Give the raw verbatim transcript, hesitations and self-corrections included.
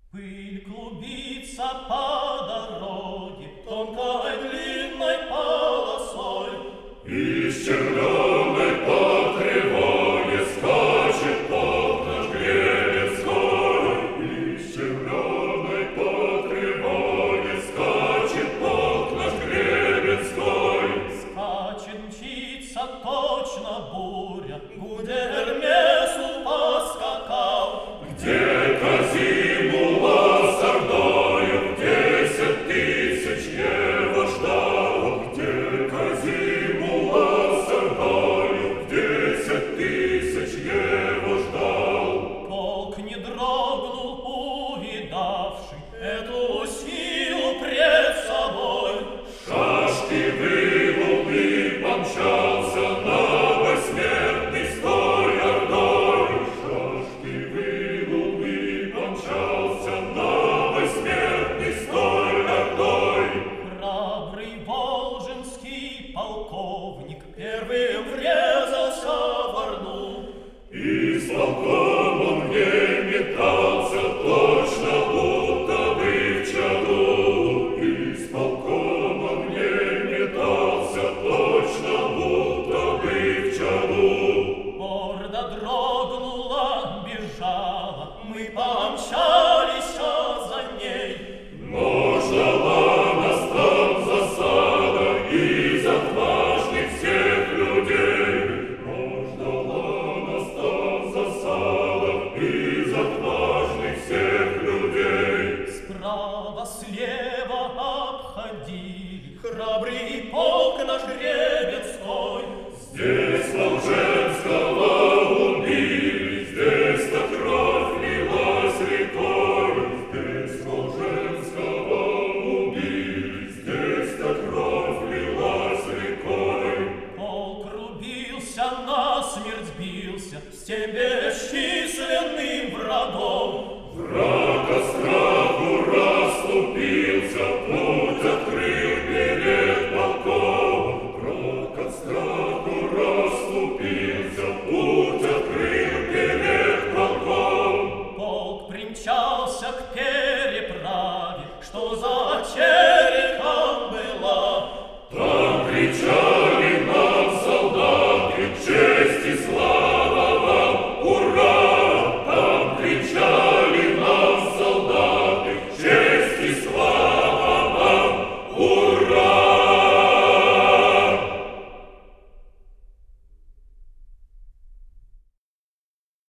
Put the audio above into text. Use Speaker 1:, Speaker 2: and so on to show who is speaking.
Speaker 1: Пыль клубится по дороге тонкой длинной полосой.
Speaker 2: Из червленой по тревоге скачет полк наш Гребенской. Из червленой по тревоге скачет полк наш Гребенской.
Speaker 1: Скачет, мчится точно буря, Гудермесу поскакал.
Speaker 2: Где Казимула с ордою десять тысяч его ждал? Где Казимула с ордою десять тысяч его ждал?
Speaker 1: Полк не дрогнул, увидавший эту силу пред собой.
Speaker 2: Шашки вынул и помчался на бессмертный стой ордой. Шашки вынул и помчался на бессмертный стой ордой.
Speaker 1: Храбрый волжинский полковник первым врезался в орду.
Speaker 2: И с полком он не метался, точно будто бы в чаду. И с полком он не метался, точно будто бы в чаду.
Speaker 1: Орда дрогнула, бежала, мы помчались за ней.
Speaker 2: Но ждала нас там засада из отважных всех людей. Но ждала нас там засада из отважных всех людей.
Speaker 1: Справа, слева обходили храбрый полк наш Гребенской.
Speaker 2: Здесь Волженского убили, здесь-то кровь лилась рекой. Здесь Волженского убили, здесь-то кровь лилась рекой.
Speaker 1: Полк рубился, насмерть бился с тем бесчисленным врагом.
Speaker 2: Враг от страху расступился, путь открыл перед полком. Враг от страху расступился, путь открыл перед полком.
Speaker 1: Полк примчался к